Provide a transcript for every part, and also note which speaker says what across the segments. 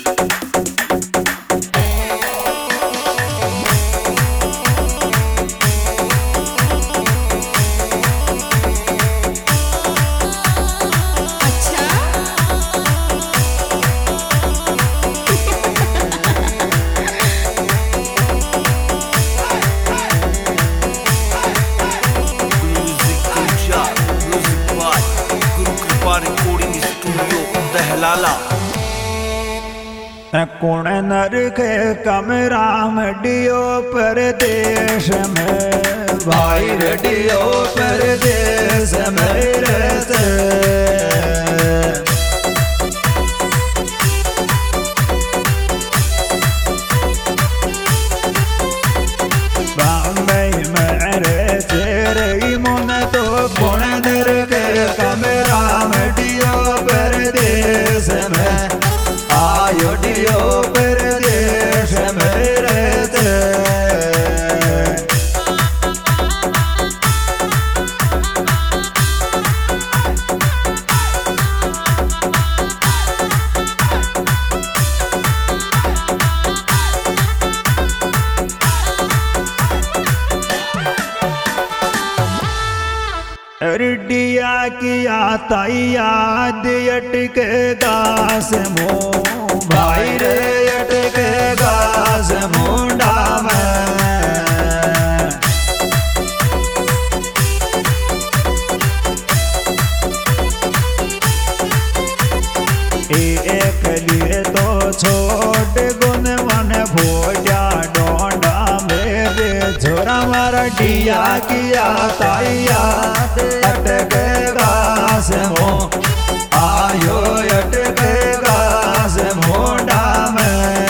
Speaker 1: कुण नरखे कमरा मडियो परदेश में भाई रडियो परदेश में रहते बॉम्बे में रहते रही मुन तो कुण नरखे कमरा मडियो परदेश में आयो डियो परदेश में रहते रिडिया किया याद अटके गास मो भाई रे अटके गास मुंडा में एक लिए तो छोड़ गुन मन भोजा डोंडा मेरे छोरा मारा डिया किया याद अटके गास मो आयो अटके गास मोंडा में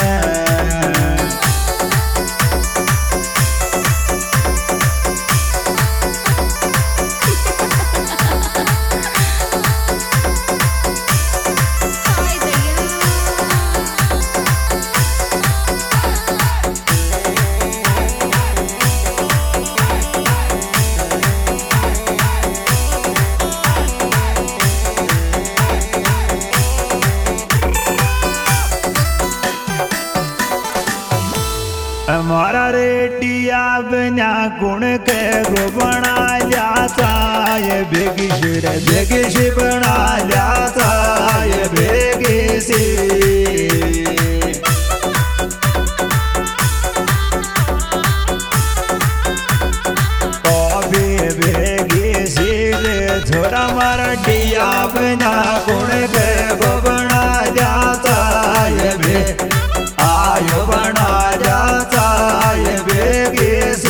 Speaker 1: हमारा रेडिया बिना गुण के गो बना जाता ये बेगिश बना जाता ये बेगिसी बेगिसी थोड़ा मारा डिया बिना गुण के गो बना जाता ये बे आयो बना जाता ये बेगिसी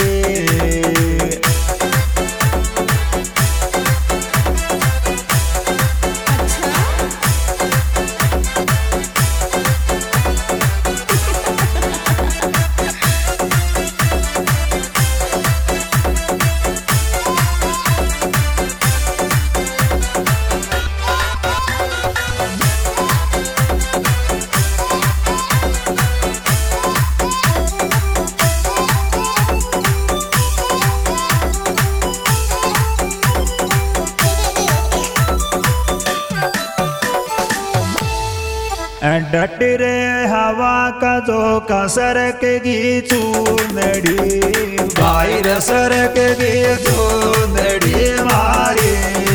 Speaker 1: डट रे हवा का जो कसर के गीचू नड़ी भाई रसर के गीचू नड़ी मारी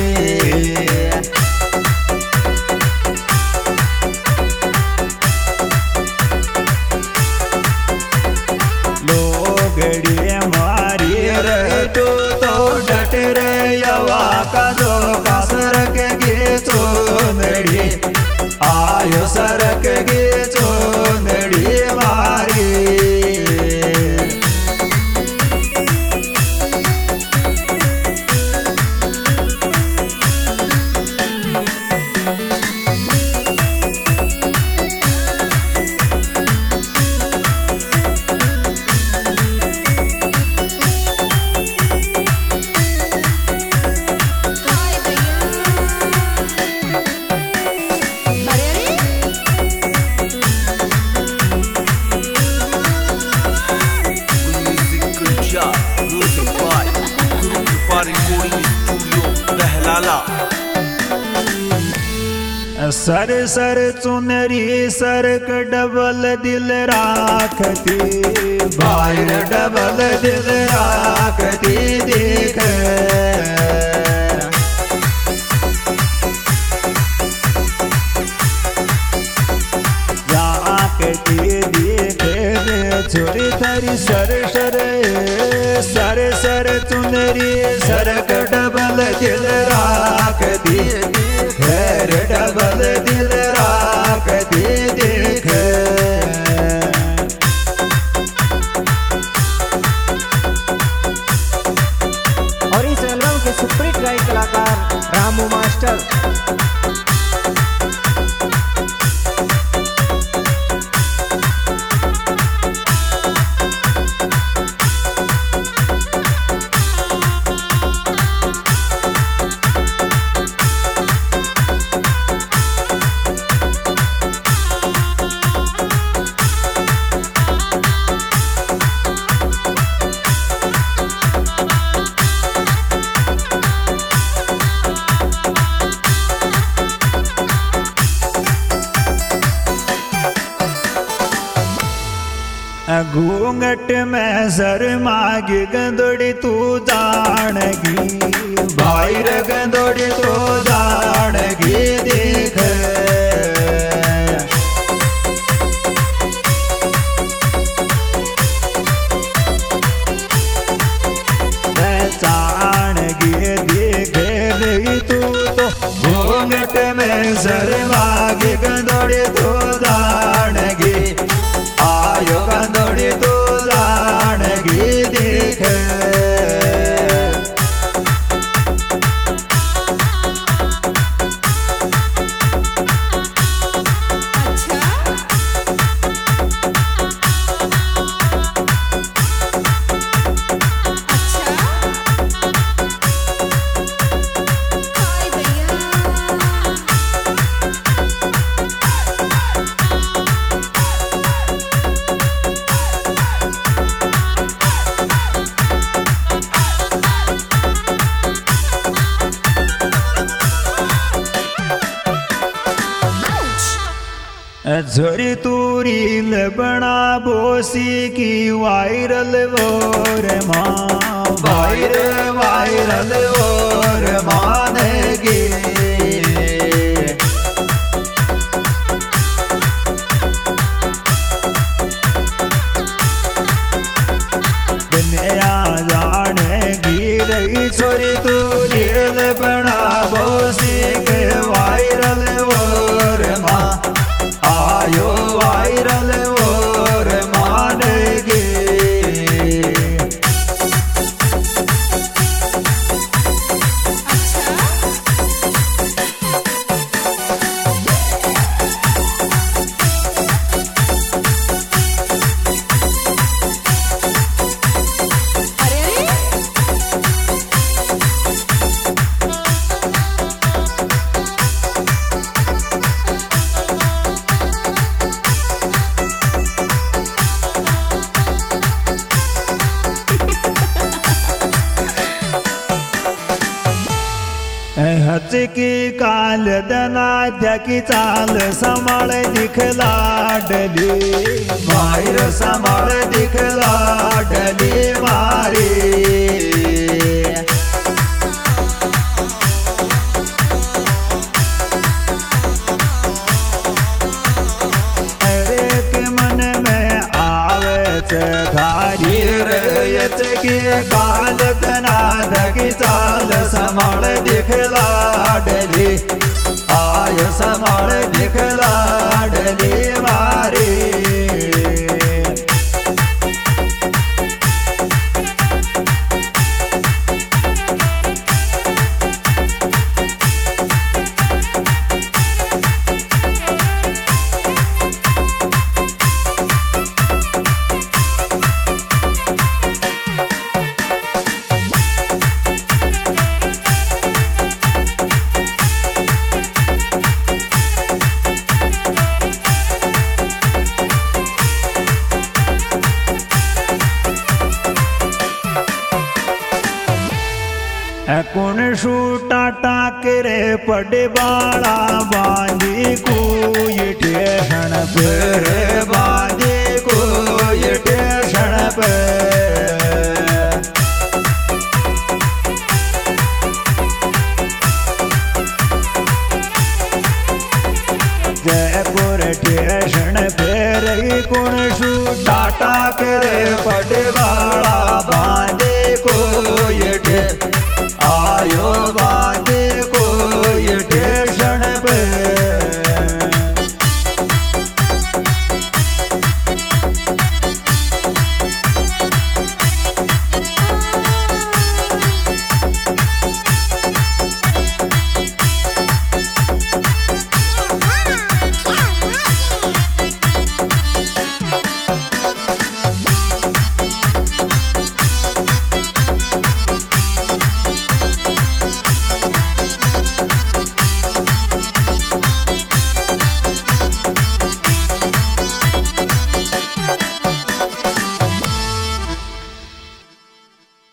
Speaker 1: लोगड़ी मारी रे तो डट रे हवा का जो कसर के गीचू नड़ी आयो सरक गे चोनड़ी मारी सर सर चुनरी सरक डबल दिल राखती बाहर डबल दिल राखती देख जाकती देख छोरी थारी सर सर सर सर चुनरी सरक डबल दिल राखती घर डबल दिल राखती देख
Speaker 2: और इस एल्बम के सुपरहिट गायक कलाकार रामू मास्टर।
Speaker 1: घूंघट में सर मागी गंदोड़ी तू जानगी बाहर गंदोड़ी तू जानगी देख जानगी देख रही तू तो घूंघट में सर मागी गंदोड़ी तू जानगी आयो गंदोड़ी तू जानगी देख झोरी तू रील बना बोसी की वायरल वोर माँ वायरल वोर मानेगी दुनिया जानेगी रही छोरी तू रील बना बोसी के वायरल वोर माँ आयो वायरल और मानेगी हचकी काल दनाध्या की चाल संभाळ दिखला डली मायर संभाळ दिखला डली मारी अरे के मन में आवे धारी रयत की काल दनाध्या की चाल संभाळ दिखला डली आयो संभाळ दिखला डली मारी कौन शूटा टाकरे पड़े बाड़ा बांधी ठेषण फेरई कुणसु डाटा करे पटवाड़ा बांधे को ये आयो